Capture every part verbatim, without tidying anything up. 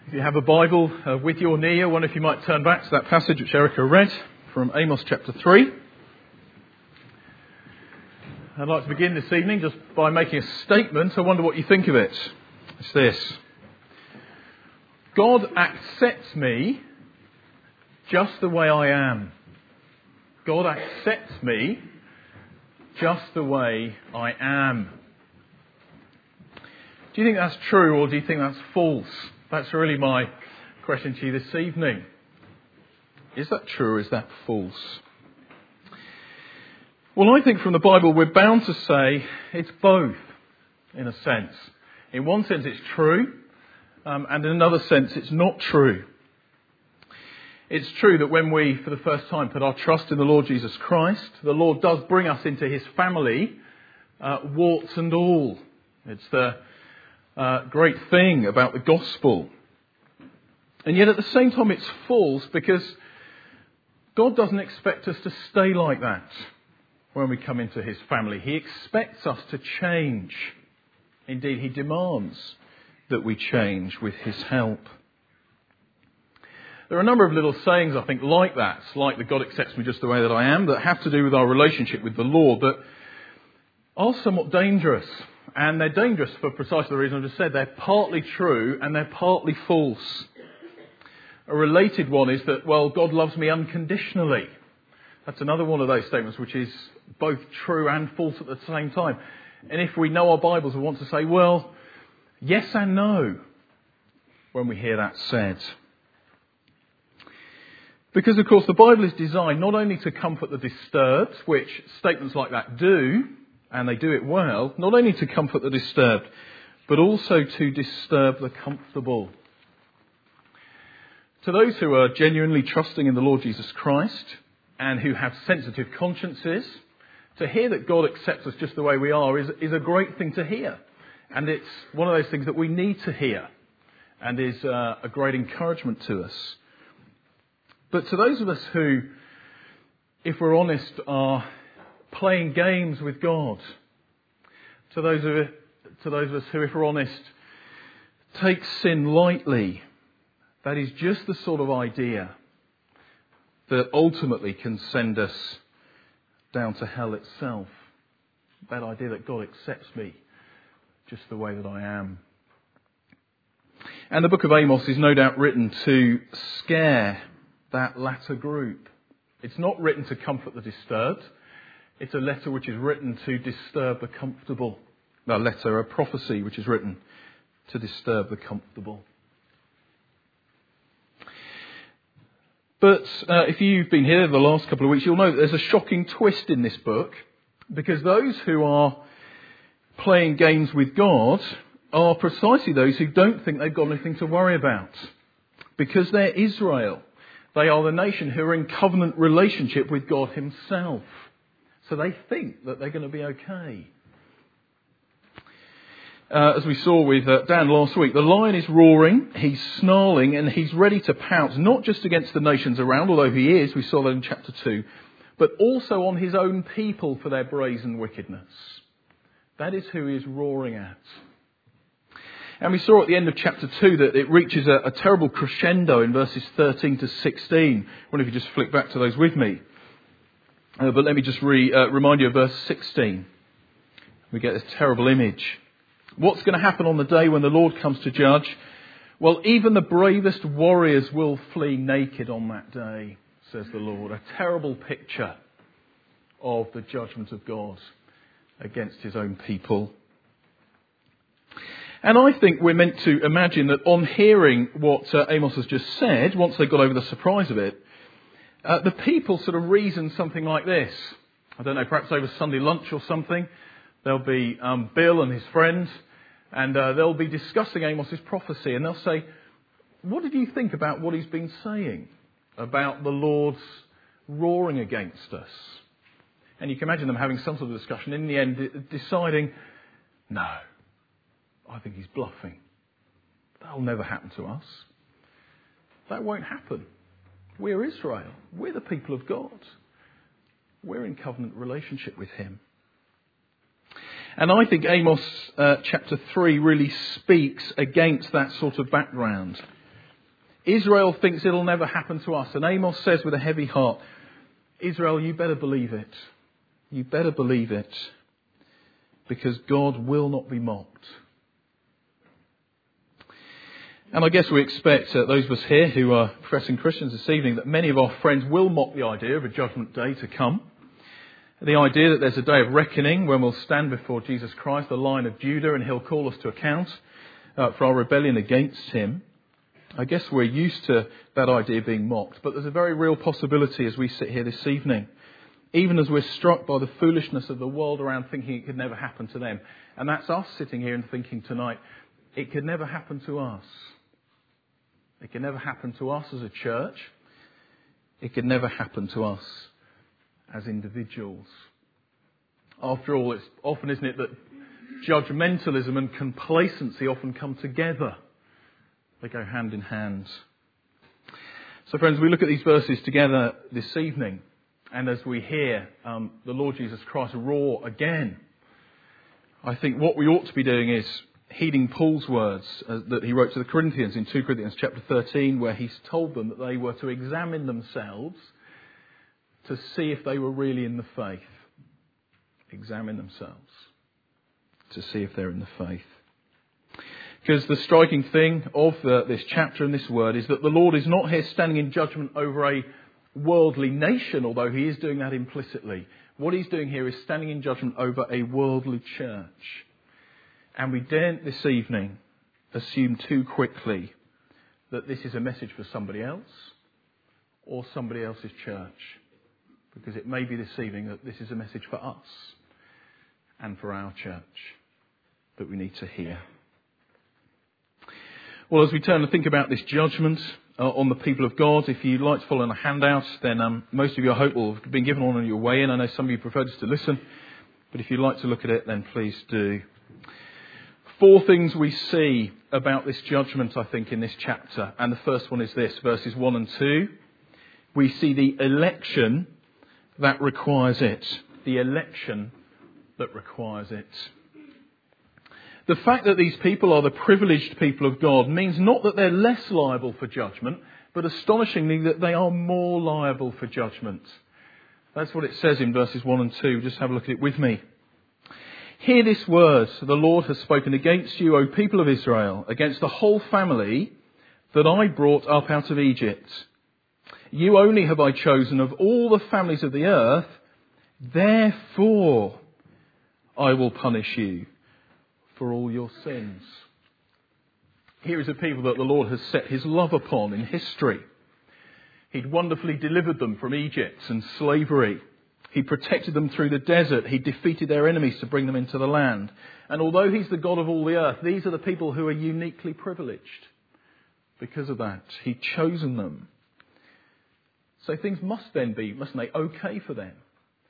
If you have a Bible uh, with you or near you, I wonder if you might turn back to that passage which Erica read from Amos chapter three. I'd like to begin this evening just by making a statement. I wonder what you think of it. It's this. God accepts me just the way I am. God accepts me just the way I am. Do you think that's true or do you think that's false? That's really my question to you this evening. Is that true or is that false? Well, I think from the Bible we're bound to say it's both, in a sense. In one sense it's true, um, and in another sense it's not true. It's true that when we, for the first time, put our trust in the Lord Jesus Christ, the Lord does bring us into his family, uh, warts and all. It's the uh, great thing about the gospel. And yet at the same time it's false, because God doesn't expect us to stay like that when we come into his family. He expects us to change. Indeed, he demands that we change with his help. There are a number of little sayings, I think, like that, like that God accepts me just the way that I am, that have to do with our relationship with the Lord, but are somewhat dangerous. And they're dangerous for precisely the reason I just said. They're partly true and they're partly false. A related one is that, well, God loves me unconditionally. That's another one of those statements which is both true and false at the same time. And if we know our Bibles, we want to say, well, yes and no, when we hear that said. Because, of course, the Bible is designed not only to comfort the disturbed, which statements like that do, and they do it well, not only to comfort the disturbed, but also to disturb the comfortable. To those who are genuinely trusting in the Lord Jesus Christ and who have sensitive consciences, to hear that God accepts us just the way we are is, is a great thing to hear. And it's one of those things that we need to hear and is uh, a great encouragement to us. But to those of us who, if we're honest, are playing games with God, to those of to those of us who, if we're honest, take sin lightly, that is just the sort of idea that ultimately can send us down to hell itself. That idea that God accepts me just the way that I am. And the book of Amos is no doubt written to scare that latter group. It's not written to comfort the disturbed. It's a letter which is written to disturb the comfortable. A letter, a prophecy which is written to disturb the comfortable. But uh, if you've been here the last couple of weeks, you'll know that there's a shocking twist in this book, because those who are playing games with God are precisely those who don't think they've got anything to worry about. Because they're Israel. They are the nation who are in covenant relationship with God himself. So they think that they're going to be okay. Uh, as we saw with uh, Dan last week, the lion is roaring, he's snarling, and he's ready to pounce, not just against the nations around, although he is, we saw that in chapter two, but also on his own people for their brazen wickedness. That is who he is roaring at. And we saw at the end of chapter two that it reaches a, a terrible crescendo in verses thirteen to sixteen. I wonder if you just flick back to those with me. Uh, but let me just re, uh, remind you of verse sixteen. We get this terrible image. What's going to happen on the day when the Lord comes to judge? Well, even the bravest warriors will flee naked on that day, says the Lord. A terrible picture of the judgment of God against his own people. And I think we're meant to imagine that on hearing what uh, Amos has just said, once they got over the surprise of it, uh, the people sort of reason something like this. I don't know, perhaps over Sunday lunch or something. There'll be um, Bill and his friends, and uh, they'll be discussing Amos's prophecy, and they'll say, what did you think about what he's been saying about the Lord's roaring against us? And you can imagine them having some sort of discussion, in the end deciding, no, I think he's bluffing. That'll never happen to us. That won't happen. We're Israel. We're the people of God. We're in covenant relationship with him. And I think Amos uh, chapter three really speaks against that sort of background. Israel thinks it'll never happen to us. And Amos says with a heavy heart, Israel, you better believe it. You better believe it. Because God will not be mocked. And I guess we expect uh, those of us here who are professing Christians this evening that many of our friends will mock the idea of a judgment day to come. The idea that there's a day of reckoning when we'll stand before Jesus Christ, the Lion of Judah, and he'll call us to account uh, for our rebellion against him. I guess we're used to that idea being mocked, but there's a very real possibility as we sit here this evening, even as we're struck by the foolishness of the world around thinking it could never happen to them. And that's us sitting here and thinking tonight, it could never happen to us. It could never happen to us as a church. It could never happen to us as individuals. After all, it's often, isn't it, that judgmentalism and complacency often come together. They go hand in hand. So friends, we look at these verses together this evening, and as we hear um, the Lord Jesus Christ roar again, I think what we ought to be doing is heeding Paul's words uh, that he wrote to the Corinthians in Second Corinthians chapter thirteen, where he's told them that they were to examine themselves to see if they were really in the faith. Examine themselves to see if they're in the faith. Because the striking thing of the, this chapter and this word is that the Lord is not here standing in judgment over a worldly nation, although he is doing that implicitly. What he's doing here is standing in judgment over a worldly church. And we daren't this evening assume too quickly that this is a message for somebody else or somebody else's church. Because it may be this evening that this is a message for us and for our church that we need to hear. Well, as we turn and think about this judgment uh, on the people of God, if you'd like to follow on a handout, then um, most of you, I hope, will have been given one on your way in. I know some of you prefer just to listen, but if you'd like to look at it, then please do. Four things we see about this judgment, I think, in this chapter. And the first one is this, verses one and two. We see the election that requires it. The election that requires it. The fact that these people are the privileged people of God means not that they're less liable for judgment, but astonishingly that they are more liable for judgment. That's what it says in verses one and two. Just have a look at it with me. Hear this word, the Lord has spoken against you, O people of Israel, against the whole family that I brought up out of Egypt. You only have I chosen of all the families of the earth, therefore I will punish you for all your sins. Here is a people that the Lord has set his love upon in history. He'd wonderfully delivered them from Egypt and slavery. He protected them through the desert. He defeated their enemies to bring them into the land. And although he's the God of all the earth, these are the people who are uniquely privileged. Because of that, he'd chosen them. So things must then be, mustn't they, okay for them?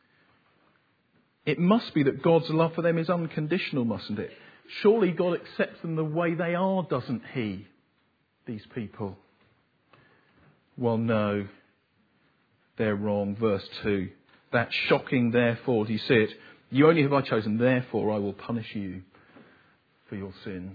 It must be that God's love for them is unconditional, mustn't it? Surely God accepts them the way they are, doesn't he? These people. Well, no. They're wrong. Verse two. That shocking therefore. Do you see it? You only have I chosen, therefore I will punish you for your sins.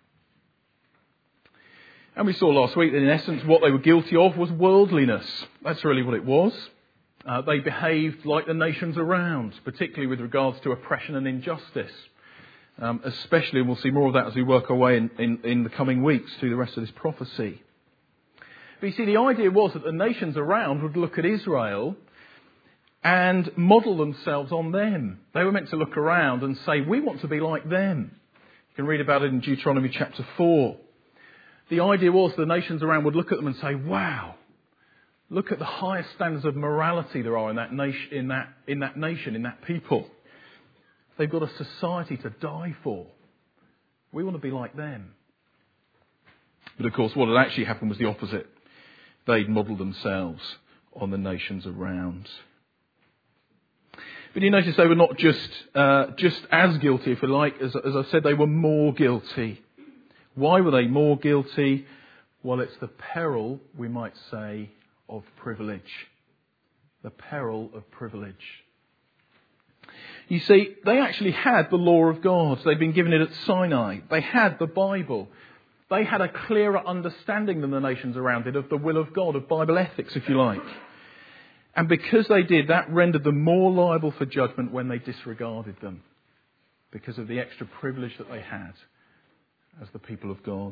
And we saw last week that in essence what they were guilty of was worldliness. That's really what it was. Uh, they behaved like the nations around, particularly with regards to oppression and injustice. Um, especially, and we'll see more of that as we work our way in, in, in the coming weeks through the rest of this prophecy. But you see, the idea was that the nations around would look at Israel and model themselves on them. They were meant to look around and say, we want to be like them. You can read about it in Deuteronomy chapter four. The idea was the nations around would look at them and say, wow, look at the highest standards of morality there are in that nation, in that, in that nation, in that people. They've got a society to die for. We want to be like them. But of course, what had actually happened was the opposite. They'd modelled themselves on the nations around. But you notice they were not just uh, just as guilty, if you like. As, as I said, they were more guilty. Why were they more guilty? Well, it's the peril, we might say, of privilege. The peril of privilege. You see, they actually had the law of God. They'd been given it at Sinai. They had the Bible. They had a clearer understanding than the nations around it of the will of God, of Bible ethics, if you like. And because they did, that rendered them more liable for judgment when they disregarded them, because of the extra privilege that they had as the people of God.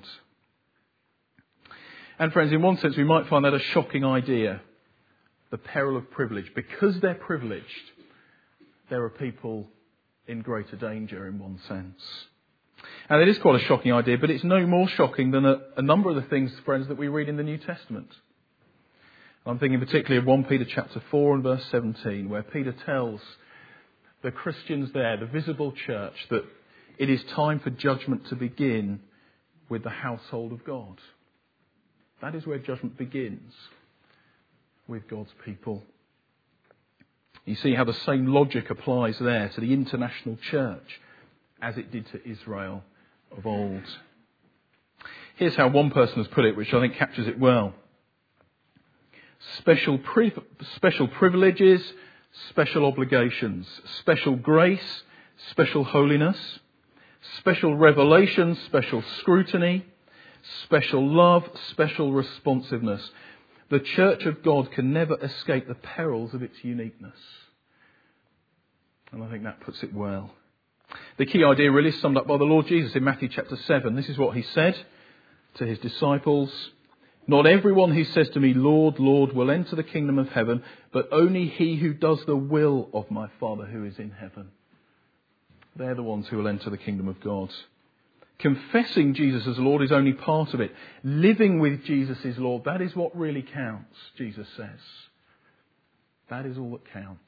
And friends, in one sense, we might find that a shocking idea, the peril of privilege. Because they're privileged, there are people in greater danger in one sense. And it is quite a shocking idea, but it's no more shocking than a, a number of the things, friends, that we read in the New Testament. I'm thinking particularly of First Peter chapter four and verse seventeen, where Peter tells the Christians there, the visible church, that it is time for judgment to begin with the household of God. That is where judgment begins, with God's people. You see how the same logic applies there to the international church as it did to Israel of old. Here's how one person has put it, which I think captures it well. Special, pri- special privileges, special obligations, special grace, special holiness, special revelation, special scrutiny, special love, special responsiveness. The church of God can never escape the perils of its uniqueness. And I think that puts it well. The key idea really is summed up by the Lord Jesus in Matthew chapter seven. This is what he said to his disciples. Not everyone who says to me, Lord, Lord, will enter the kingdom of heaven, but only he who does the will of my Father who is in heaven. They're the ones who will enter the kingdom of God. Confessing Jesus as Lord is only part of it. Living with Jesus as Lord, that is what really counts, Jesus says. That is all that counts.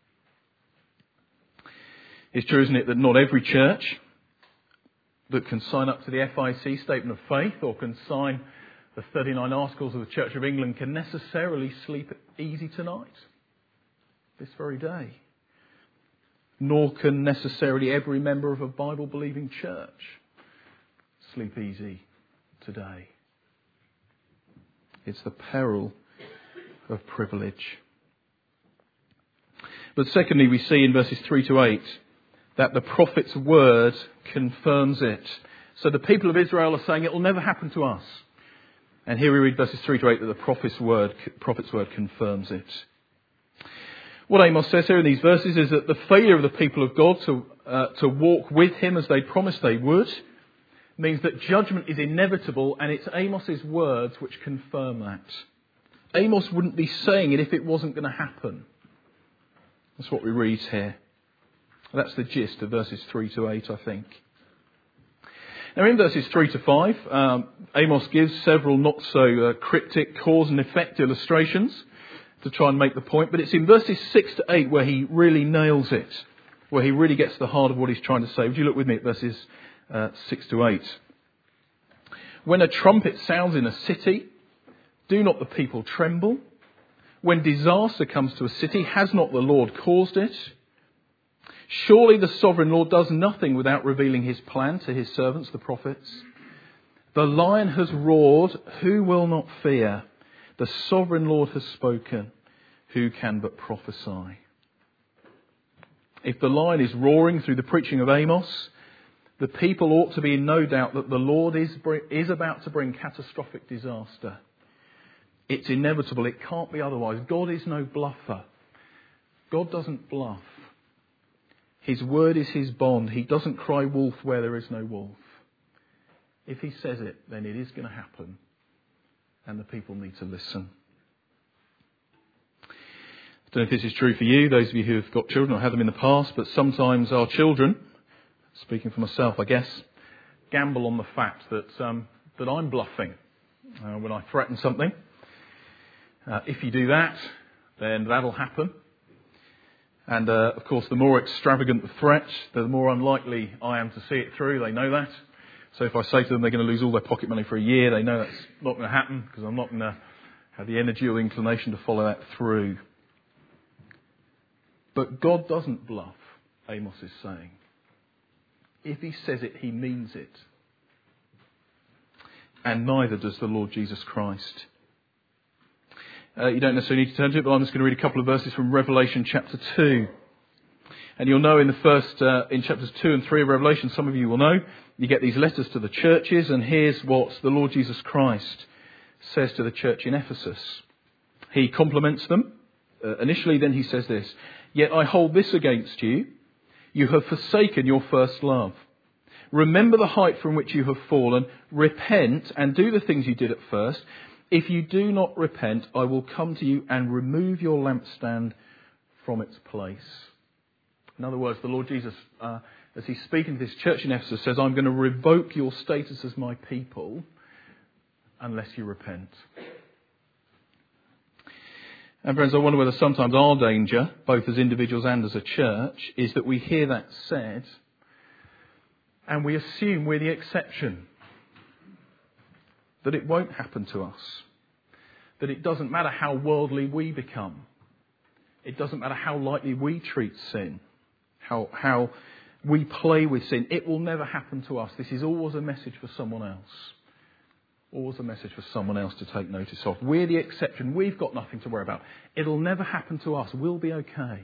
It's true, isn't it, that not every church that can sign up to the F I C Statement of Faith or can sign the thirty-nine Articles of the Church of England can necessarily sleep easy tonight, this very day. Nor can necessarily every member of a Bible-believing church sleep easy today. It's the peril of privilege. But secondly, we see in verses three to eight that the prophet's word confirms it. So the people of Israel are saying it will never happen to us. And here we read verses three to eight that the prophet's word, prophet's word confirms it. What Amos says here in these verses is that the failure of the people of God to, uh, to walk with him as they promised they would means that judgment is inevitable, and it's Amos's words which confirm that. Amos wouldn't be saying it if it wasn't going to happen. That's what we read here. That's the gist of verses three to eight, I think. Now in verses three to five, um, Amos gives several not so uh, cryptic cause and effect illustrations to try and make the point, but it's in verses six to eight where he really nails it, where he really gets to the heart of what he's trying to say. Would you look with me at verses uh, six to eight? When a trumpet sounds in a city, do not the people tremble? When disaster comes to a city, has not the Lord caused it? Surely the sovereign Lord does nothing without revealing his plan to his servants, the prophets. The lion has roared, who will not fear? The sovereign Lord has spoken, who can but prophesy? If the lion is roaring through the preaching of Amos, the people ought to be in no doubt that the Lord is, is about to bring catastrophic disaster. It's inevitable. It can't be otherwise. God is no bluffer. God doesn't bluff. His word is his bond. He doesn't cry wolf where there is no wolf. If he says it, then it is going to happen. And the people need to listen. I don't know if this is true for you, those of you who have got children or had them in the past, but sometimes our children, speaking for myself, I guess, gamble on the fact that um, that I'm bluffing uh, when I threaten something. Uh, if you do that, then that'll happen. And, uh, of course, the more extravagant the threat, the more unlikely I am to see it through. They know that. So if I say to them they're going to lose all their pocket money for a year, they know that's not going to happen because I'm not going to have the energy or the inclination to follow that through. But God doesn't bluff, Amos is saying. If he says it, he means it. And neither does the Lord Jesus Christ. Uh, you don't necessarily need to turn to it, but I'm just going to read a couple of verses from Revelation chapter two. And you'll know in the first, uh, in chapters two and three of Revelation, some of you will know, you get these letters to the churches, and here's what the Lord Jesus Christ says to the church in Ephesus. He compliments them uh, initially, then he says this, "Yet I hold this against you, you have forsaken your first love. Remember the height from which you have fallen, repent and do the things you did at first. If you do not repent, I will come to you and remove your lampstand from its place." In other words, the Lord Jesus, uh, as he's speaking to this church in Ephesus, says, "I'm going to revoke your status as my people unless you repent." And friends, I wonder whether sometimes our danger, both as individuals and as a church, is that we hear that said and we assume we're the exception. That it won't happen to us. That it doesn't matter how worldly we become. It doesn't matter how lightly we treat sin. How, how we play with sin. It will never happen to us. This is always a message for someone else. Always a message for someone else to take notice of. We're the exception. We've got nothing to worry about. It'll never happen to us. We'll be okay.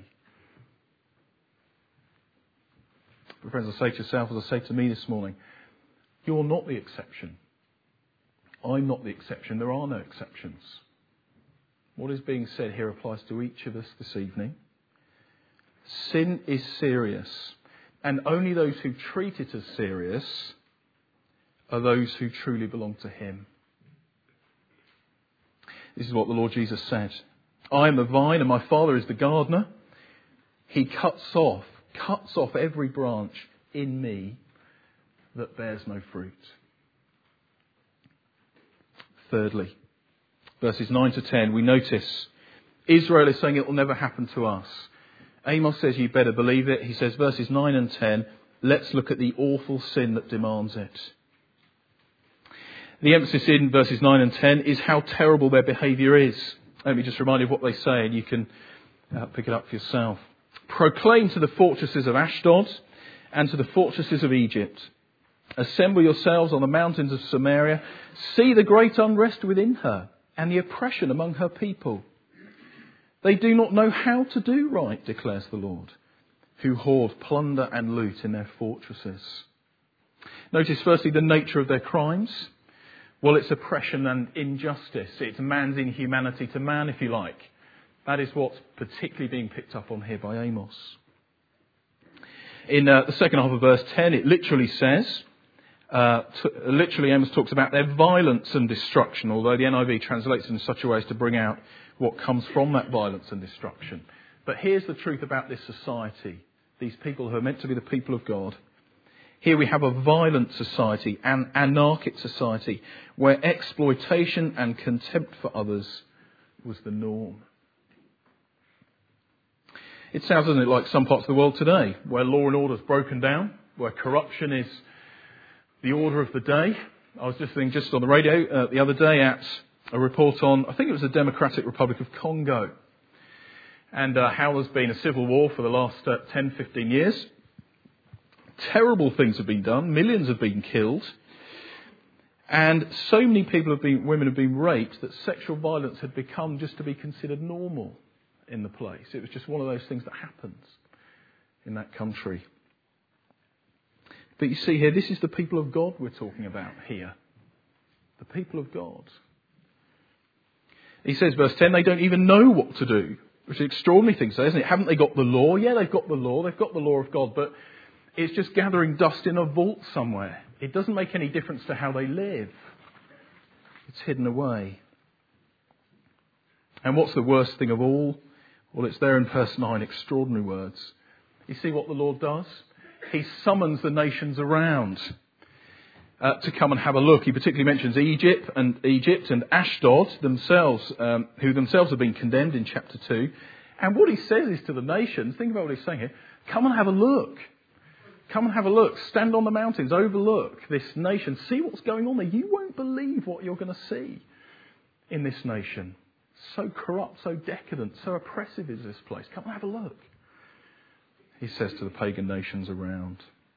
But friends, I say to yourself, as I say to me this morning, you're not the exception. I'm not the exception. There are no exceptions. What is being said here applies to each of us this evening. Sin is serious, and only those who treat it as serious are those who truly belong to Him. This is what the Lord Jesus said. "I am the vine and my Father is the gardener. He cuts off, cuts off every branch in me that bears no fruit." Thirdly, verses nine to ten, we notice Israel is saying it will never happen to us. Amos says you better believe it. He says verses nine and ten, let's look at the awful sin that demands it. The emphasis in verses nine and ten is how terrible their behaviour is. Let me just remind you of what they say, and you can uh, pick it up for yourself. "Proclaim to the fortresses of Ashdod and to the fortresses of Egypt. Assemble yourselves on the mountains of Samaria. See the great unrest within her and the oppression among her people. They do not know how to do right, declares the Lord, who hoard plunder and loot in their fortresses." Notice firstly the nature of their crimes. Well, it's oppression and injustice. It's man's inhumanity to man, if you like. That is what's particularly being picked up on here by Amos. In uh, the second half of verse ten, it literally says, uh, t- literally Amos talks about their violence and destruction, although the N I V translates it in such a way as to bring out what comes from that violence and destruction. But here's the truth about this society, these people who are meant to be the people of God. Here we have a violent society, an anarchic society, where exploitation and contempt for others was the norm. It sounds, doesn't it, like some parts of the world today, where law and order is broken down, where corruption is the order of the day. I was listening just on the radio uh, the other day at a report on, I think it was the Democratic Republic of Congo, and uh, how there's been a civil war for the last uh, ten, fifteen years. Terrible things have been done. Millions have been killed. And so many people have been, women have been raped that sexual violence had become just to be considered normal in the place. It was just one of those things that happens in that country. But you see here, this is the people of God we're talking about here. The people of God. He says, verse ten, they don't even know what to do. Which is an extraordinary thing, so isn't it? Haven't they got the law? Yeah, they've got the law. They've got the law of God, but it's just gathering dust in a vault somewhere. It doesn't make any difference to how they live. It's hidden away. And what's the worst thing of all? Well, it's there in verse nine, extraordinary words. You see what the Lord does? He summons the nations around uh, to come and have a look. He particularly mentions Egypt and Egypt and Ashdod themselves, um, who themselves have been condemned in chapter two. And what he says is to the nations, think about what he's saying here, come and have a look. Come and have a look. Stand on the mountains. Overlook this nation. See what's going on there. You won't believe what you're going to see in this nation. So corrupt, so decadent, so oppressive is this place. Come and have a look. He says to the pagan nations around.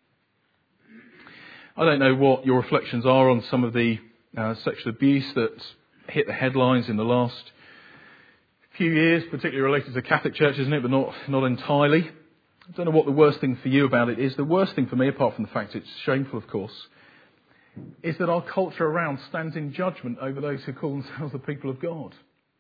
I don't know what your reflections are on some of the uh, sexual abuse that hit the headlines in the last few years, particularly related to the Catholic Church, isn't it? But not, not entirely. I don't know what the worst thing for you about it is. The worst thing for me, apart from the fact it's shameful, of course, is that our culture around stands in judgment over those who call themselves the people of God.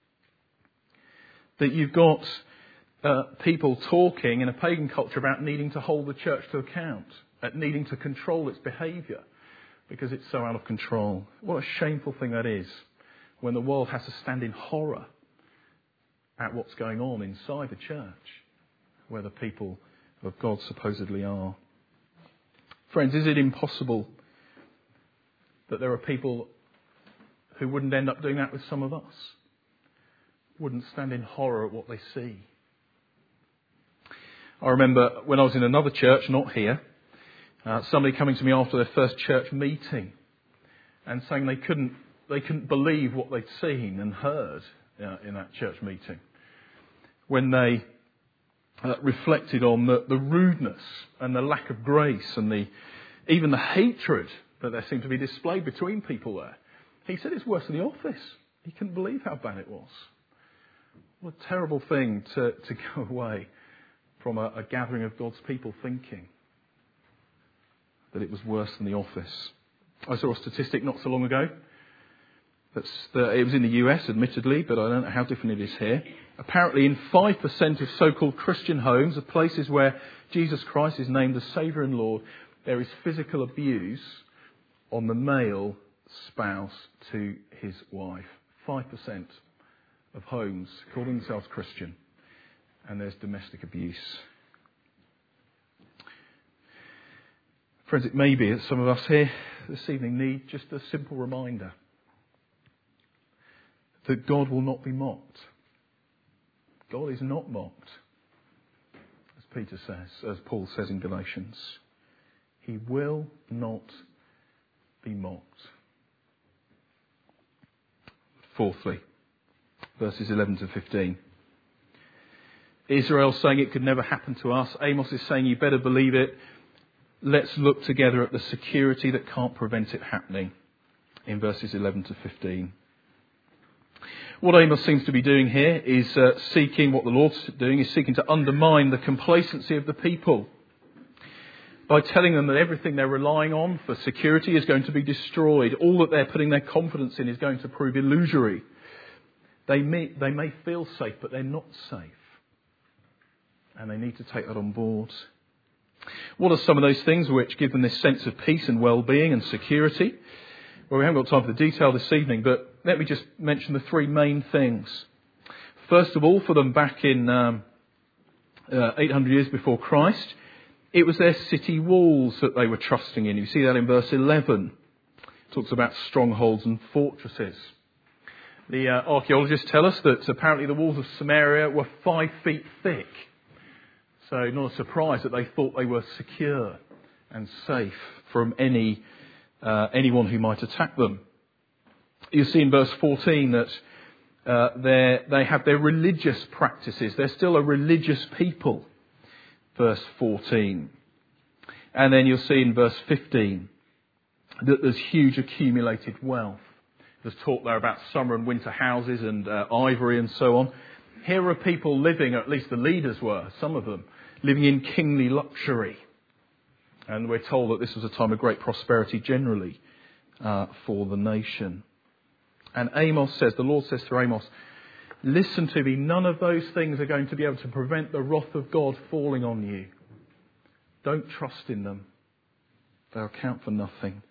That you've got uh, people talking in a pagan culture about needing to hold the church to account, at needing to control its behaviour because it's so out of control. What a shameful thing that is when the world has to stand in horror at what's going on inside the church, where the people of God supposedly are. Friends, is it impossible that there are people who wouldn't end up doing that with some of us? Wouldn't stand in horror at what they see? I remember when I was in another church, not here, uh, somebody coming to me after their first church meeting and saying they couldn't they couldn't believe what they'd seen and heard uh, in that church meeting. When they uh, reflected on the, the rudeness and the lack of grace and the even the hatred that there seemed to be displayed between people there. He said it's worse than the office. He couldn't believe how bad it was. What a terrible thing to, to go away from a, a gathering of God's people thinking that it was worse than the office. I saw a statistic not so long ago. That's the, it was in the U S, admittedly, but I don't know how different it is here. Apparently in five percent of so-called Christian homes, of places where Jesus Christ is named as Saviour and Lord, there is physical abuse on the male spouse to his wife. five percent of homes calling themselves Christian, and there's domestic abuse. Friends, it may be that some of us here this evening need just a simple reminder that God will not be mocked. God is not mocked, as Peter says, as Paul says in Galatians. He will not be mocked. Fourthly, verses eleven to fifteen. Israel saying it could never happen to us. Amos is saying you better believe it. Let's look together at the security that can't prevent it happening in verses eleven to fifteen. What Amos seems to be doing here is uh, seeking, what the Lord's doing is seeking to undermine the complacency of the people by telling them that everything they're relying on for security is going to be destroyed. All that they're putting their confidence in is going to prove illusory. They may, they may feel safe, but they're not safe. And they need to take that on board. What are some of those things which give them this sense of peace and well-being and security? Well, we haven't got time for the detail this evening, but let me just mention the three main things. First of all, for them back in um, uh, eight hundred years before Christ, it was their city walls that they were trusting in. You see that in verse eleven. It talks about strongholds and fortresses. The uh, archaeologists tell us that apparently the walls of Samaria were five feet thick. So not a surprise that they thought they were secure and safe from any uh, anyone who might attack them. You see in verse fourteen that uh, they have their religious practices. They're still a religious people. Verse fourteen. And then you'll see in verse fifteen that there's huge accumulated wealth. There's talk there about summer and winter houses and uh, ivory and so on. Here are people living, or at least the leaders were, some of them, living in kingly luxury. And we're told that this was a time of great prosperity generally uh, for the nation. And Amos says, the Lord says to Amos, listen to me, none of those things are going to be able to prevent the wrath of God falling on you. Don't trust in them. They'll count for nothing.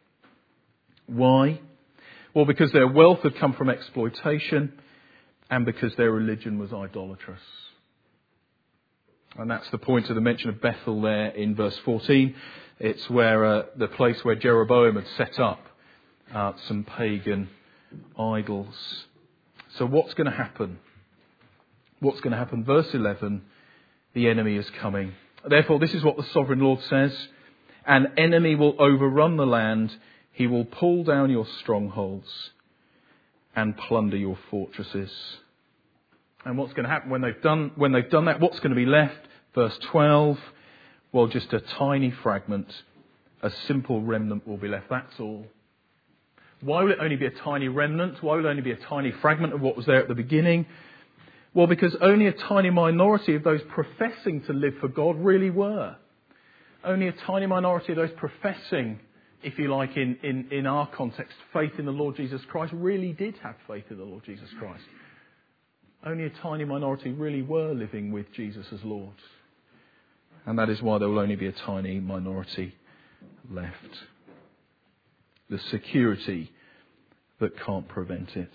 Why? Well, because their wealth had come from exploitation and because their religion was idolatrous. And that's the point of the mention of Bethel there in verse fourteen. It's where uh, the place where Jeroboam had set up uh, some pagan idols. So what's going to happen? What's going to happen? Verse eleven, the enemy is coming. Therefore, this is what the sovereign Lord says. An enemy will overrun the land. He will pull down your strongholds and plunder your fortresses. And what's going to happen when they've done when they've done that? What's going to be left? Verse twelve. Well, just a tiny fragment, a simple remnant will be left. That's all. Why will it only be a tiny remnant? Why will it only be a tiny fragment of what was there at the beginning? Well, because only a tiny minority of those professing to live for God really were. Only a tiny minority of those professing, if you like, in, in, in our context, faith in the Lord Jesus Christ, really did have faith in the Lord Jesus Christ. Only a tiny minority really were living with Jesus as Lord. And that is why there will only be a tiny minority left. The security that can't prevent it.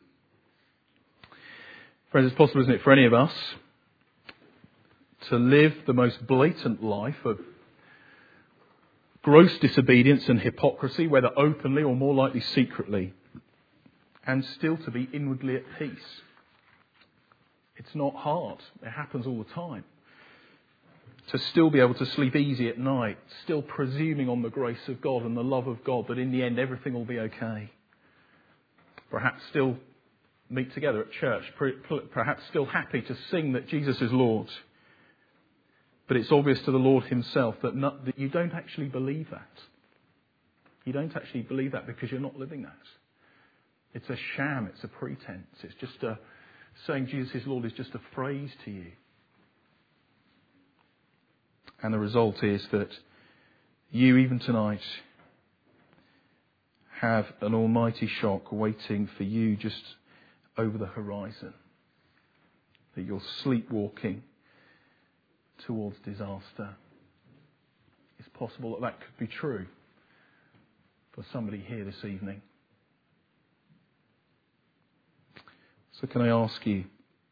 Friends, it's possible, isn't it, for any of us to live the most blatant life of gross disobedience and hypocrisy, whether openly or more likely secretly, and still to be inwardly at peace. It's not hard. It happens all the time. To still be able to sleep easy at night, still presuming on the grace of God and the love of God, that in the end everything will be okay. Perhaps still meet together at church, perhaps still happy to sing that Jesus is Lord. But it's obvious to the Lord himself that, not, that you don't actually believe that. You don't actually believe that because you're not living that. It's a sham, it's a pretense. It's just a, saying Jesus is Lord is just a phrase to you. And the result is that you, even tonight, have an almighty shock waiting for you just over the horizon. That you're sleepwalking towards disaster. It's possible that that could be true for somebody here this evening. So can I ask you,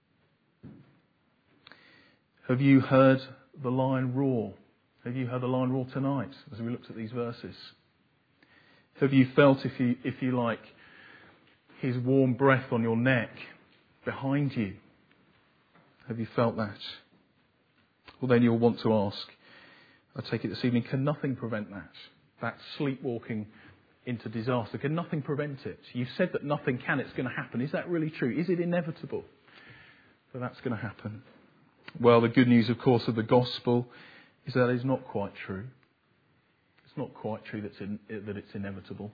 have you heard the lion roar? Have you heard the lion roar tonight as we looked at these verses? Have you felt, if you, if you like, his warm breath on your neck behind you? Have you felt that? Well, then you'll want to ask, I take it this evening, can nothing prevent that? That sleepwalking into disaster. Can nothing prevent it? You've said that nothing can, it's going to happen. Is that really true? Is it inevitable that that's going to happen? Well, the good news, of course, of the gospel is that it's not quite true. It's not quite true that it's, in, that it's inevitable.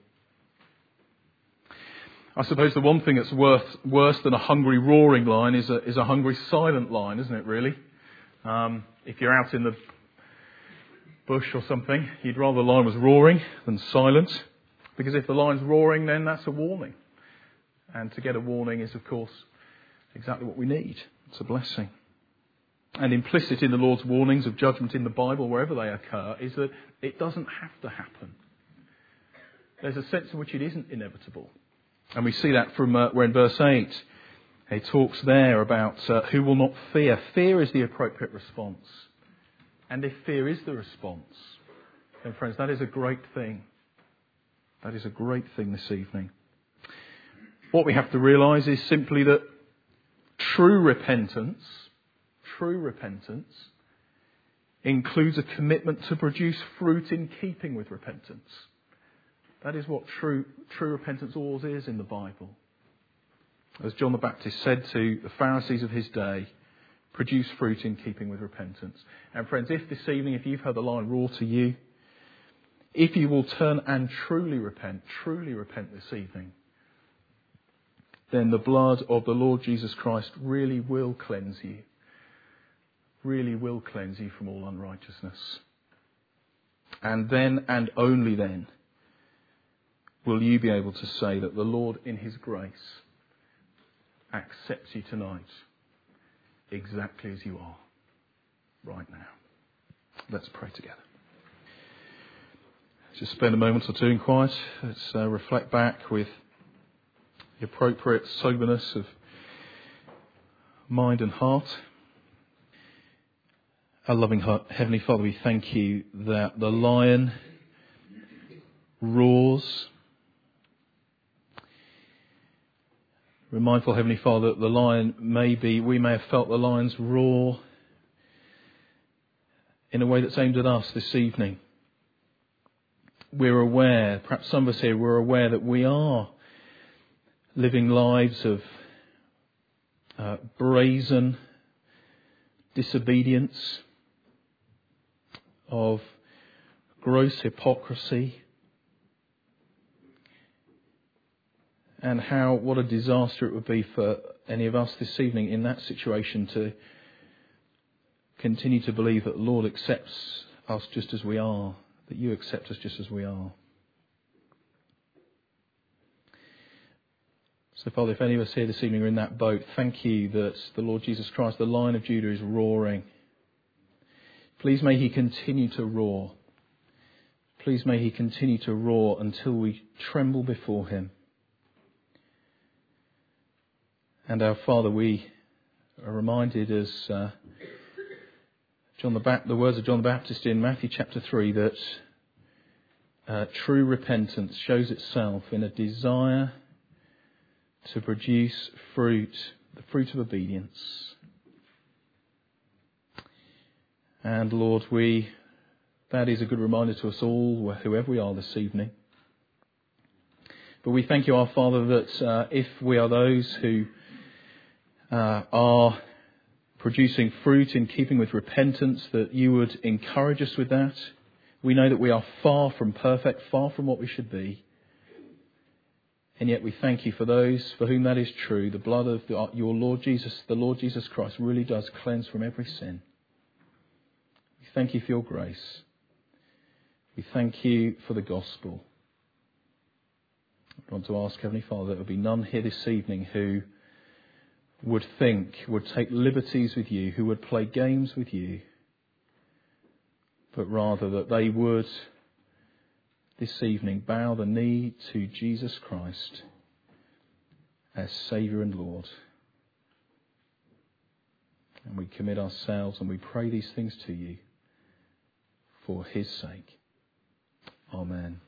I suppose the one thing that's worth, worse than a hungry roaring lion is a, is a hungry silent lion, isn't it, really? Um, if you're out in the bush or something, you'd rather the lion was roaring than silent. Because if the lion's roaring, then that's a warning. And to get a warning is, of course, exactly what we need. It's a blessing. And implicit in the Lord's warnings of judgment in the Bible, wherever they occur, is that it doesn't have to happen. There's a sense in which it isn't inevitable. And we see that from uh, where in verse eight, he talks there about uh, who will not fear. Fear is the appropriate response. And if fear is the response, then friends, that is a great thing. That is a great thing this evening. What we have to realise is simply that true repentance, true repentance, includes a commitment to produce fruit in keeping with repentance. That is what true, true repentance always is in the Bible. As John the Baptist said to the Pharisees of his day, produce fruit in keeping with repentance. And friends, if this evening, if you've heard the lion roar to you, if you will turn and truly repent, truly repent this evening, then the blood of the Lord Jesus Christ really will cleanse you. Really will cleanse you from all unrighteousness. And then and only then will you be able to say that the Lord in his grace accepts you tonight exactly as you are right now. Let's pray together. Just spend a moment or two in quiet. Let's uh, reflect back with the appropriate soberness of mind and heart. Our loving Heavenly Father, we thank you that the lion roars. We're mindful, Heavenly Father, that the lion may be, we may have felt the lion's roar in a way that's aimed at us this evening. We're aware, perhaps some of us here, we're aware that we are living lives of uh, brazen disobedience, of gross hypocrisy, And how, what a disaster it would be for any of us this evening in that situation to continue to believe that the Lord accepts us just as we are, that you accept us just as we are. So, Father, if any of us here this evening are in that boat, thank you that the Lord Jesus Christ, the Lion of Judah, is roaring. Please may he continue to roar. Please may he continue to roar until we tremble before him. And our Father, we are reminded as uh, John the, ba- the words of John the Baptist in Matthew chapter three, that uh, true repentance shows itself in a desire to produce fruit, the fruit of obedience. And Lord, we that is a good reminder to us all, whoever we are this evening. But we thank you, our Father, that uh, if we are those who uh, are producing fruit in keeping with repentance, that you would encourage us with that. We know that we are far from perfect, far from what we should be. And yet we thank you for those for whom that is true. The blood of the, your Lord Jesus, the Lord Jesus Christ, really does cleanse from every sin. We thank you for your grace. We thank you for the gospel. I want to ask, Heavenly Father, that there would be none here this evening who would think, would take liberties with you, who would play games with you, but rather that they would this evening bow the knee to Jesus Christ as Saviour and Lord. And we commit ourselves and we pray these things to you for his sake. Amen.